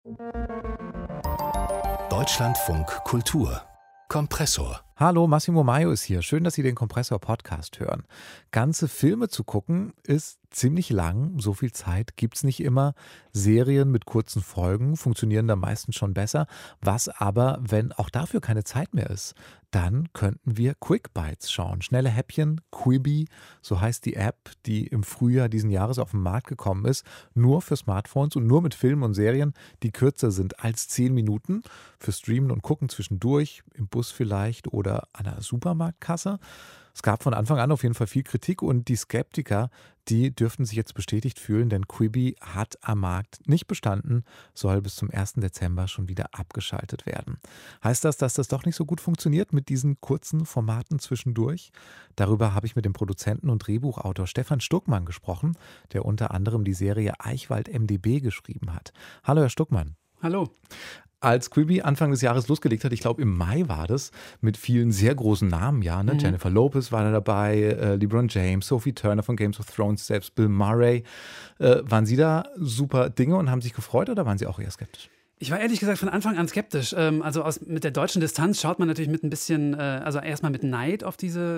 Deutschlandfunk Kultur Kompressor. Hallo, Massimo Maio ist hier. Schön, dass Sie den Kompressor-Podcast hören. Ganze Filme zu gucken ist ziemlich lang. So viel Zeit gibt's nicht immer. Serien mit kurzen Folgen funktionieren da meistens schon besser. Was aber, wenn auch dafür keine Zeit mehr ist, dann könnten wir Quick Bites schauen. Schnelle Häppchen, Quibi, so heißt die App, die im Frühjahr diesen Jahres auf den Markt gekommen ist. Nur für Smartphones und nur mit Filmen und Serien, die kürzer sind als 10 Minuten. Für Streamen und Gucken zwischendurch, im Bus vielleicht oder an der Supermarktkasse. Es gab von Anfang an auf jeden Fall viel Kritik und die Skeptiker, die dürften sich jetzt bestätigt fühlen, denn Quibi hat am Markt nicht bestanden, soll bis zum 1. Dezember schon wieder abgeschaltet werden. Heißt das, dass das doch nicht so gut funktioniert mit diesen kurzen Formaten zwischendurch? Darüber habe ich mit dem Produzenten und Drehbuchautor Stefan Stuckmann gesprochen, der unter anderem die Serie Eichwald MdB geschrieben hat. Hallo, Herr Stuckmann. Hallo. Als Quibi Anfang des Jahres losgelegt hat, ich glaube im Mai war das, mit vielen sehr großen Namen, ja, ne? Jennifer Lopez war da dabei, LeBron James, Sophie Turner von Games of Thrones, selbst Bill Murray. Waren Sie da super Dinge und haben sich gefreut oder waren Sie auch eher skeptisch? Ich war ehrlich gesagt von Anfang an skeptisch. Mit der deutschen Distanz schaut man natürlich mit ein bisschen, also erstmal mit Neid auf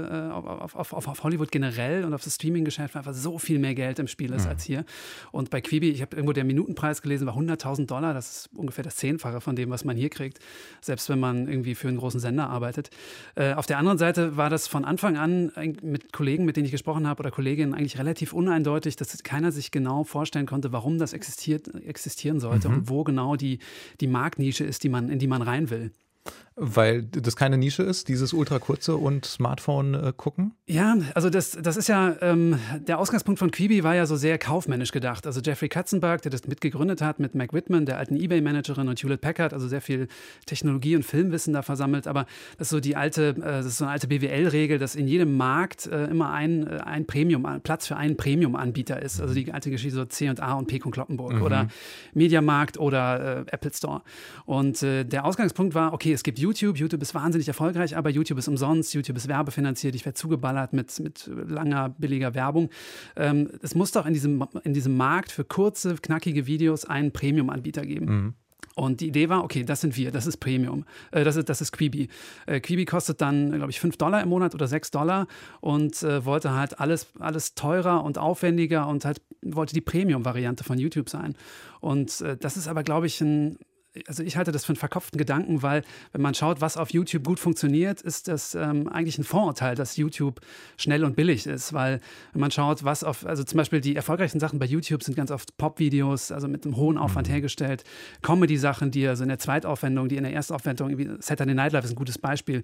auf Hollywood generell und auf das Streaming-Geschäft, weil einfach so viel mehr Geld im Spiel ist als hier. Und bei Quibi, ich habe irgendwo der Minutenpreis gelesen, war $100.000. Das ist ungefähr das 10-fache von dem, was man hier kriegt, selbst wenn man irgendwie für einen großen Sender arbeitet. Auf der anderen Seite war das von Anfang an mit Kollegen, mit denen ich gesprochen habe oder Kolleginnen, eigentlich relativ uneindeutig, dass keiner sich genau vorstellen konnte, warum das existieren sollte und wo genau die Marktnische ist, in die man rein will. Weil das keine Nische ist, dieses ultrakurze und Smartphone gucken? Ja, also das ist ja, der Ausgangspunkt von Quibi war ja so sehr kaufmännisch gedacht. Also Jeffrey Katzenberg, der das mitgegründet hat mit Meg Whitman, der alten eBay-Managerin, und Hewlett Packard, also sehr viel Technologie und Filmwissen da versammelt. Aber das ist so das ist so eine alte BWL-Regel, dass in jedem Markt immer ein Platz für einen Premium-Anbieter ist. Also die alte Geschichte so C&A und Pek und Kloppenburg oder Mediamarkt oder Apple Store. Und der Ausgangspunkt war, okay, es gibt YouTube ist wahnsinnig erfolgreich, aber YouTube ist umsonst, YouTube ist werbefinanziert, ich werde zugeballert mit langer, billiger Werbung. Es muss doch in diesem Markt für kurze, knackige Videos einen Premium-Anbieter geben. Und die Idee war, okay, das sind wir, das ist Premium, das ist Quibi. Quibi kostet dann, glaube ich, $5 im Monat oder $6 und wollte halt alles teurer und aufwendiger und halt wollte die Premium-Variante von YouTube sein. Und das ist aber, glaube ich, also ich halte das für einen verkopften Gedanken, weil wenn man schaut, was auf YouTube gut funktioniert, ist das eigentlich ein Vorurteil, dass YouTube schnell und billig ist, weil wenn man schaut, also zum Beispiel die erfolgreichsten Sachen bei YouTube sind ganz oft Pop-Videos, also mit einem hohen Aufwand hergestellt, Comedy-Sachen, die also in der Zweitaufwendung, die in der Erstaufwendung, Saturday Night Live ist ein gutes Beispiel,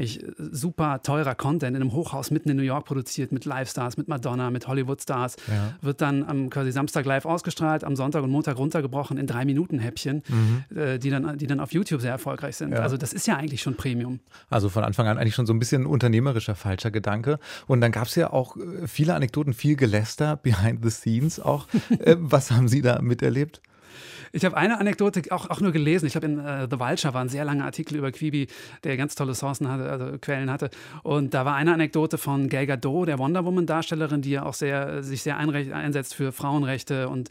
super teurer Content in einem Hochhaus mitten in New York produziert, mit Live-Stars, mit Madonna, mit Hollywood-Stars, wird dann am quasi Samstag live ausgestrahlt, am Sonntag und Montag runtergebrochen in 3-Minuten-Häppchen, die dann auf YouTube sehr erfolgreich sind. Ja. Also das ist ja eigentlich schon Premium. Also von Anfang an eigentlich schon so ein bisschen unternehmerischer falscher Gedanke. Und dann gab es ja auch viele Anekdoten, viel Geläster, behind the scenes auch. Was haben Sie da miterlebt? Ich habe eine Anekdote auch nur gelesen. Ich glaube, in The Vulture war ein sehr langer Artikel über Quibi, der ganz tolle Sourcen hatte, also Quellen hatte. Und da war eine Anekdote von Gal Gadot, der Wonder Woman-Darstellerin, die ja auch sich sehr einsetzt für Frauenrechte und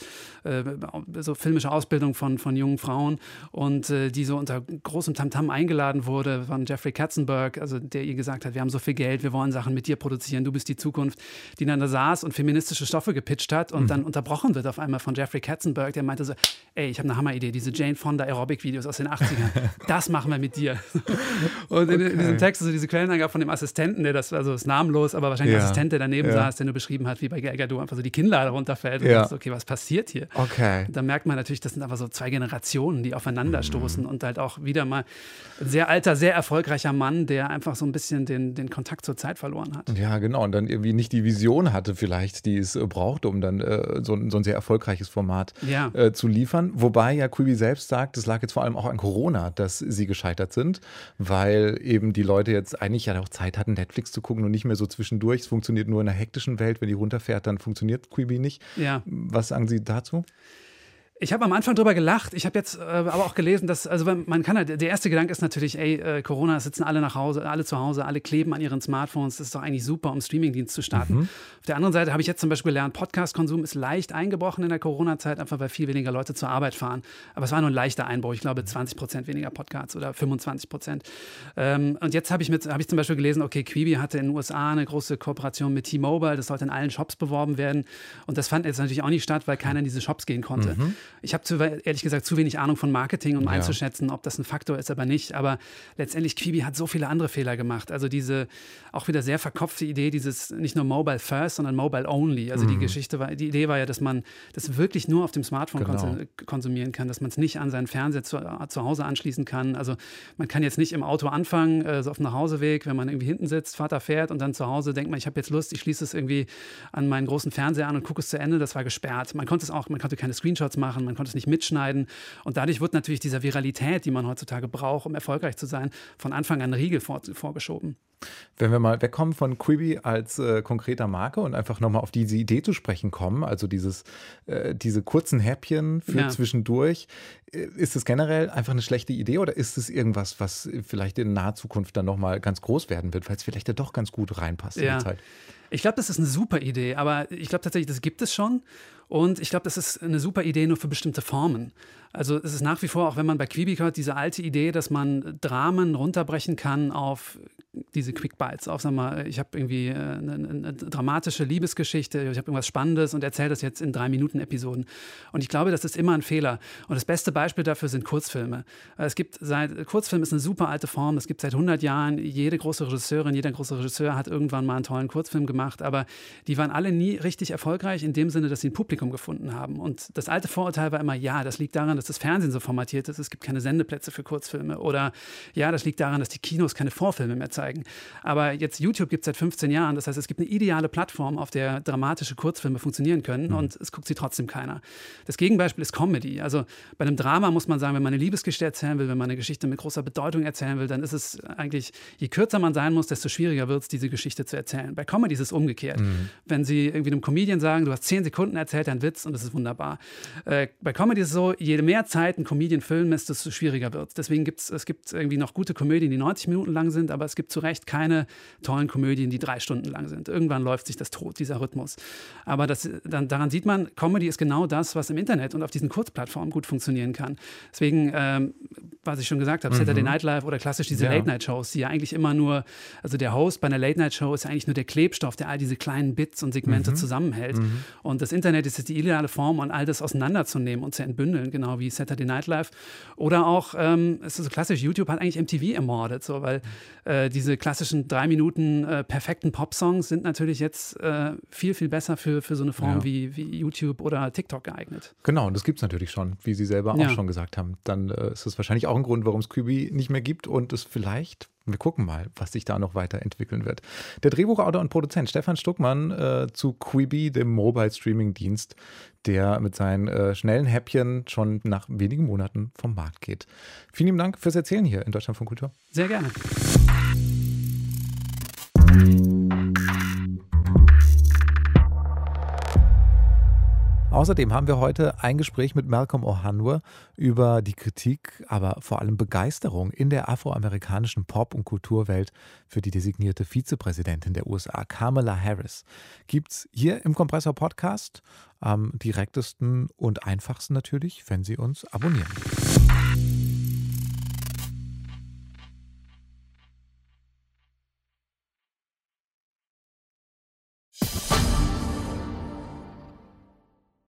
so filmische Ausbildung von jungen Frauen. Und die so unter großem Tamtam eingeladen wurde von Jeffrey Katzenberg, also der ihr gesagt hat, wir haben so viel Geld, wir wollen Sachen mit dir produzieren, du bist die Zukunft, die dann da saß und feministische Stoffe gepitcht hat und dann unterbrochen wird auf einmal von Jeffrey Katzenberg, der meinte so, ey, ich habe eine Hammeridee, diese Jane Fonda Aerobic-Videos aus den 80ern, das machen wir mit dir. Und in diesem Text, also diese Quellenangabe von dem Assistenten, der das, also ist namenlos, aber wahrscheinlich der Assistent, der daneben saß, der nur beschrieben hat, wie bei Gal Gadot einfach so die Kinnlade runterfällt und dachte, okay, was passiert hier? Okay. Da merkt man natürlich, das sind einfach so zwei Generationen, die aufeinanderstoßen und halt auch wieder mal ein sehr alter, sehr erfolgreicher Mann, der einfach so ein bisschen den Kontakt zur Zeit verloren hat. Ja, genau, und dann irgendwie nicht die Vision hatte vielleicht, die es brauchte, um dann so ein sehr erfolgreiches Format zu liefern. Wobei ja Quibi selbst sagt, es lag jetzt vor allem auch an Corona, dass sie gescheitert sind, weil eben die Leute jetzt eigentlich ja auch Zeit hatten, Netflix zu gucken und nicht mehr so zwischendurch. Es funktioniert nur in einer hektischen Welt. Wenn die runterfährt, dann funktioniert Quibi nicht. Ja. Was sagen Sie dazu? Ich habe am Anfang drüber gelacht. Ich habe jetzt aber auch gelesen, dass, also man kann halt, der erste Gedanke ist natürlich, Corona, sitzen alle alle zu Hause, alle kleben an ihren Smartphones. Das ist doch eigentlich super, um Streamingdienst zu starten. Auf der anderen Seite habe ich jetzt zum Beispiel gelernt, Podcast-Konsum ist leicht eingebrochen in der Corona-Zeit, einfach weil viel weniger Leute zur Arbeit fahren. Aber es war nur ein leichter Einbruch. Ich glaube 20% weniger Podcasts oder 25%. Und jetzt habe ich zum Beispiel gelesen, okay, Quibi hatte in den USA eine große Kooperation mit T-Mobile. Das sollte in allen Shops beworben werden. Und das fand jetzt natürlich auch nicht statt, weil keiner in diese Shops gehen konnte. Ich habe ehrlich gesagt zu wenig Ahnung von Marketing, um einzuschätzen, ob das ein Faktor ist, aber nicht. Aber letztendlich, Quibi hat so viele andere Fehler gemacht. Also diese auch wieder sehr verkopfte Idee, dieses nicht nur Mobile First, sondern Mobile Only. Also die Idee war ja, dass man das wirklich nur auf dem Smartphone konsumieren kann, dass man es nicht an seinen Fernseher zu Hause anschließen kann. Also man kann jetzt nicht im Auto anfangen, so auf dem Nachhauseweg, wenn man irgendwie hinten sitzt, Vater fährt und dann zu Hause denkt man, ich habe jetzt Lust, ich schließe es irgendwie an meinen großen Fernseher an und gucke es zu Ende. Das war gesperrt. Man konnte keine Screenshots machen, man konnte es nicht mitschneiden. Und dadurch wird natürlich dieser Viralität, die man heutzutage braucht, um erfolgreich zu sein, von Anfang an Riegel vorgeschoben. Wenn wir mal wegkommen von Quibi als konkreter Marke und einfach nochmal auf diese Idee zu sprechen kommen, also diese kurzen Häppchen für zwischendurch, ist es generell einfach eine schlechte Idee oder ist es irgendwas, was vielleicht in naher Zukunft dann nochmal ganz groß werden wird, weil es vielleicht ja doch ganz gut reinpasst in die Zeit? Ich glaube, das ist eine super Idee, aber ich glaube tatsächlich, das gibt es schon. Und ich glaube, das ist eine super Idee nur für bestimmte Formen. Also es ist nach wie vor, auch wenn man bei Quibi hört, diese alte Idee, dass man Dramen runterbrechen kann auf diese Quick Bites. Auf, sag mal, ich habe irgendwie eine dramatische Liebesgeschichte, ich habe irgendwas Spannendes und erzähle das jetzt in 3-Minuten-Episoden. Und ich glaube, das ist immer ein Fehler. Und das beste Beispiel dafür sind Kurzfilme. Kurzfilm ist eine super alte Form. Es gibt seit 100 Jahren, jede große Regisseurin, jeder große Regisseur hat irgendwann mal einen tollen Kurzfilm gemacht, aber die waren alle nie richtig erfolgreich in dem Sinne, dass sie ein Publikum gefunden haben. Und das alte Vorurteil war immer, ja, das liegt daran, dass das Fernsehen so formatiert ist, es gibt keine Sendeplätze für Kurzfilme. Oder ja, das liegt daran, dass die Kinos keine Vorfilme mehr zeigen. Aber jetzt YouTube gibt es seit 15 Jahren, das heißt, es gibt eine ideale Plattform, auf der dramatische Kurzfilme funktionieren können und es guckt sie trotzdem keiner. Das Gegenbeispiel ist Comedy. Also bei einem Drama muss man sagen, wenn man eine Liebesgeschichte erzählen will, wenn man eine Geschichte mit großer Bedeutung erzählen will, dann ist es eigentlich, je kürzer man sein muss, desto schwieriger wird es, diese Geschichte zu erzählen. Bei Comedy ist es umgekehrt. Wenn Sie irgendwie einem Comedian sagen, du hast 10 Sekunden erzählt, einen Witz und das ist wunderbar. Bei Comedy ist es so, je mehr Zeit ein Comedian filmen lässt, desto schwieriger wird es. Deswegen gibt es irgendwie noch gute Komödien, die 90 Minuten lang sind, aber es gibt zu Recht keine tollen Komödien, die 3 Stunden lang sind. Irgendwann läuft sich das tot, dieser Rhythmus. Aber daran sieht man, Comedy ist genau das, was im Internet und auf diesen Kurzplattformen gut funktionieren kann. Deswegen, was ich schon gesagt habe, Saturday Night Live oder klassisch diese Late-Night-Shows, die ja eigentlich immer nur, also der Host bei einer Late-Night-Show ist ja eigentlich nur der Klebstoff, der all diese kleinen Bits und Segmente zusammenhält. Und das Internet ist jetzt die ideale Form, um all das auseinanderzunehmen und zu entbündeln, genau wie Saturday Night Live. Oder auch, es ist so klassisch, YouTube hat eigentlich MTV ermordet, so, weil diese klassischen 3 Minuten perfekten Popsongs sind natürlich jetzt viel, viel besser für so eine Form wie YouTube oder TikTok geeignet. Genau, und das gibt es natürlich schon, wie Sie selber auch schon gesagt haben. Dann ist das wahrscheinlich auch ein Grund, warum es Quibi nicht mehr gibt und es vielleicht, wir gucken mal, was sich da noch weiterentwickeln wird. Der Drehbuchautor und Produzent Stefan Stuckmann zu Quibi, dem Mobile-Streaming-Dienst, der mit seinen schnellen Häppchen schon nach wenigen Monaten vom Markt geht. Vielen lieben Dank fürs Erzählen hier in Deutschlandfunk Kultur. Sehr gerne. Außerdem haben wir heute ein Gespräch mit Malcolm O'Hanwar über die Kritik, aber vor allem Begeisterung in der afroamerikanischen Pop- und Kulturwelt für die designierte Vizepräsidentin der USA, Kamala Harris. Gibt's hier im Kompressor-Podcast am direktesten und einfachsten natürlich, wenn Sie uns abonnieren.